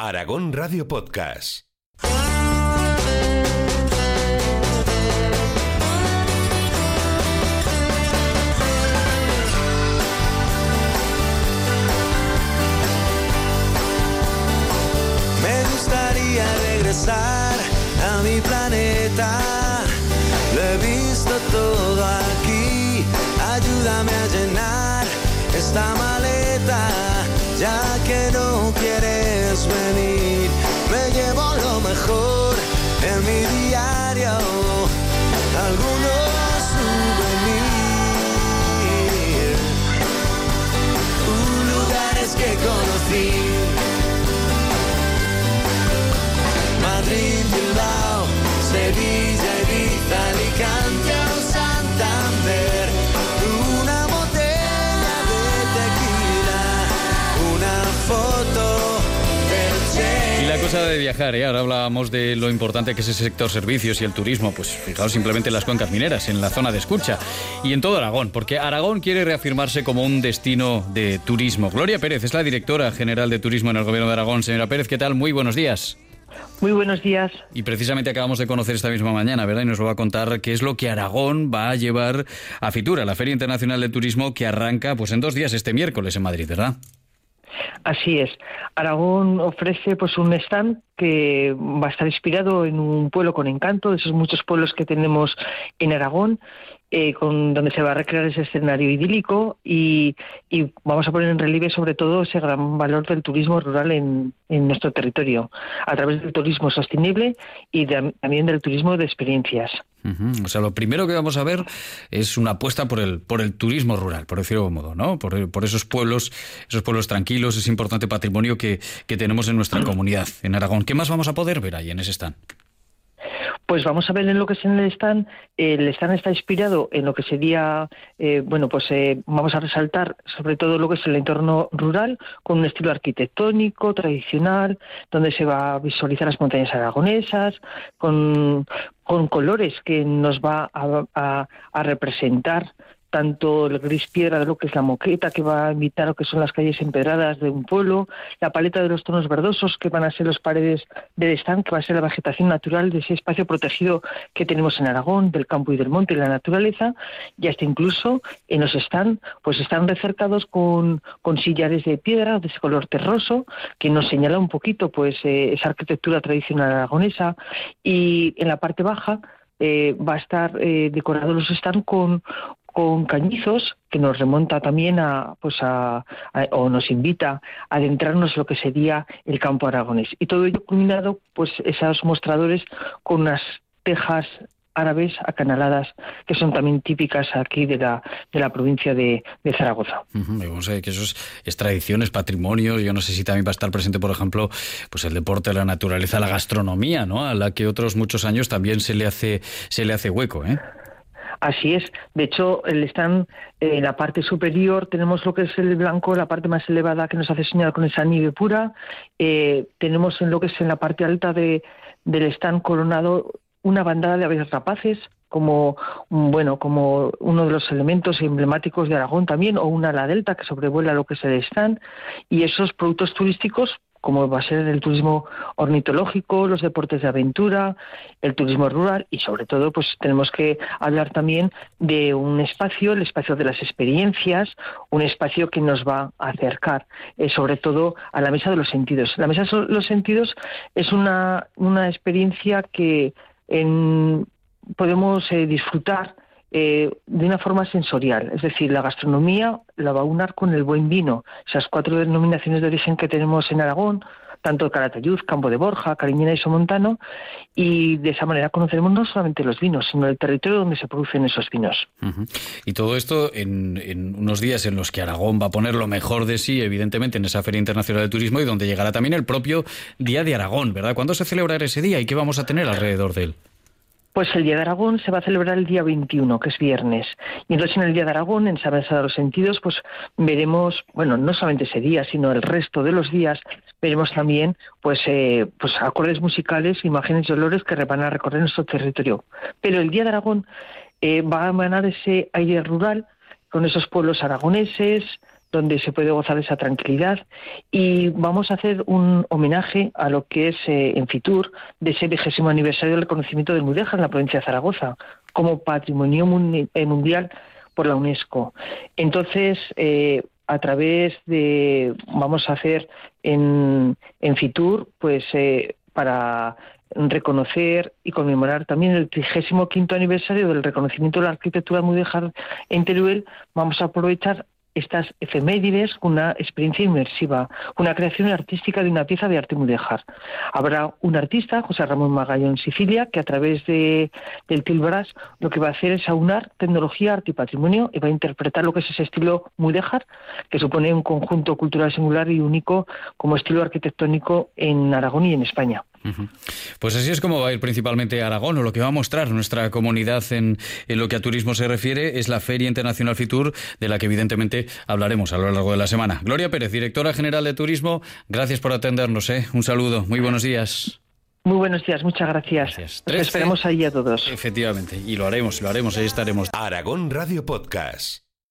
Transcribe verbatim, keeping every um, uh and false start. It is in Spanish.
Aragón Radio Podcast. Me gustaría regresar a mi planeta. Lo he visto todo aquí. Ayúdame a llenar esta maleta. Ya que no quieres venir, me llevo lo mejor en mi diario. Algunos souvenirs, lugares que conocí. Madrid, Bilbao, Sevilla, Ibiza, Alicante o Santander. Una botella de tequila, una foto del Che. Y la cosa de viajar, ¿eh? Ahora hablábamos de lo importante que es ese sector servicios y el turismo. Pues fijaos simplemente en las cuencas mineras, en la zona de Escucha y en todo Aragón, porque Aragón quiere reafirmarse como un destino de turismo. Gloria Pérez es la directora general de turismo en el Gobierno de Aragón. Señora Pérez, ¿qué tal? Muy buenos días. Muy buenos días. Y precisamente acabamos de conocer esta misma mañana, ¿verdad? Y nos lo va a contar qué es lo que Aragón va a llevar a Fitura, la Feria Internacional de Turismo, que arranca pues en dos días, este miércoles en Madrid, ¿verdad? Así es. Aragón ofrece pues un stand que va a estar inspirado en un pueblo con encanto, de esos muchos pueblos que tenemos en Aragón, eh, con donde se va a recrear ese escenario idílico y, y vamos a poner en relieve sobre todo ese gran valor del turismo rural en, en nuestro territorio, a través del turismo sostenible y de, también del turismo de experiencias. Uh-huh. O sea, lo primero que vamos a ver es una apuesta por el por el turismo rural, por decirlo de algún modo, ¿no? Por, por esos pueblos, esos pueblos tranquilos, ese importante patrimonio que, que tenemos en nuestra comunidad, en Aragón. ¿Qué más vamos a poder ver ahí en ese stand? Pues vamos a ver en lo que es en el stand. El stand está inspirado en lo que sería, eh, bueno, pues eh, vamos a resaltar sobre todo lo que es el entorno rural, con un estilo arquitectónico, tradicional, donde se va a visualizar las montañas aragonesas, con, con colores que nos va a, a, a representar tanto el gris piedra de lo que es la moqueta, que va a imitar lo que son las calles empedradas de un pueblo, la paleta de los tonos verdosos, que van a ser las paredes del stand, que va a ser la vegetación natural de ese espacio protegido que tenemos en Aragón, del campo y del monte y la naturaleza, y hasta incluso en los stand, pues están recercados con, con sillares de piedra de ese color terroso, que nos señala un poquito pues eh, esa arquitectura tradicional aragonesa, y en la parte baja eh, va a estar eh, decorados los stand con con cañizos, que nos remonta también a, pues a, a, o nos invita a adentrarnos en lo que sería el campo aragonés. Y todo ello culminado, pues esos mostradores con unas tejas árabes acanaladas, que son también típicas aquí de la de la provincia de, de Zaragoza. Uh-huh. Vamos a ver que eso es, es tradición, es patrimonio. Yo no sé si también va a estar presente, por ejemplo, pues el deporte, la naturaleza, la gastronomía, ¿no? A la que otros muchos años también se le hace se le hace hueco, ¿eh? Así es. De hecho, el stand, eh, en la parte superior tenemos lo que es el blanco, la parte más elevada que nos hace señalar con esa nieve pura. Eh, tenemos en lo que es en la parte alta de, del stand coronado una bandada de aves rapaces, como bueno como uno de los elementos emblemáticos de Aragón también, o una ala delta que sobrevuela lo que es el stand, y esos productos turísticos, como va a ser el turismo ornitológico, los deportes de aventura, el turismo rural, y sobre todo pues tenemos que hablar también de un espacio, el espacio de las experiencias, un espacio que nos va a acercar eh, sobre todo a la mesa de los sentidos. La mesa de los sentidos es una, una experiencia que en, podemos eh, disfrutar Eh, de una forma sensorial, es decir, la gastronomía la va a unar con el buen vino, esas cuatro denominaciones de origen que tenemos en Aragón, tanto Calatayud, Campo de Borja, Cariñena y Somontano, y de esa manera conoceremos no solamente los vinos, sino el territorio donde se producen esos vinos. Uh-huh. Y todo esto en, en unos días en los que Aragón va a poner lo mejor de sí, evidentemente, en esa Feria Internacional de Turismo, y donde llegará también el propio Día de Aragón, ¿verdad? ¿Cuándo se celebrará ese día y qué vamos a tener alrededor de él? Pues el Día de Aragón se va a celebrar el día veintiuno, que es viernes. Y entonces en el Día de Aragón, en esa mesa de los sentidos, pues veremos, bueno, no solamente ese día, sino el resto de los días, veremos también pues, eh, pues acordes musicales, imágenes y olores que van a recorrer nuestro territorio. Pero el Día de Aragón eh, va a emanar ese aire rural, con esos pueblos aragoneses, donde se puede gozar de esa tranquilidad, y vamos a hacer un homenaje a lo que es eh, en Fitur, de ese vigésimo aniversario del reconocimiento del Mudéjar en la provincia de Zaragoza, como Patrimonio Mundial por la UNESCO. Entonces, eh, a través de, vamos a hacer en, en Fitur, pues eh, para reconocer y conmemorar también el trigésimo quinto aniversario del reconocimiento de la arquitectura mudéjar en Teruel, vamos a aprovechar estas efemérides con una experiencia inmersiva, una creación artística de una pieza de arte mudéjar. Habrá un artista, José Ramón Magallón Sicilia, que a través de, del Tilbras lo que va a hacer es aunar tecnología, arte y patrimonio, y va a interpretar lo que es ese estilo mudéjar, que supone un conjunto cultural singular y único como estilo arquitectónico en Aragón y en España. Uh-huh. Pues así es como va a ir principalmente Aragón, o lo que va a mostrar nuestra comunidad en, en lo que a turismo se refiere es la Feria Internacional Fitur, de la que evidentemente hablaremos a lo largo de la semana. Gloria Pérez, directora general de Turismo, gracias por atendernos, ¿eh? Un saludo, muy buenos días. Muy buenos días, muchas gracias. gracias. Nos esperamos ahí a todos. Efectivamente, y lo haremos, lo haremos, ahí estaremos. Aragón Radio Podcast.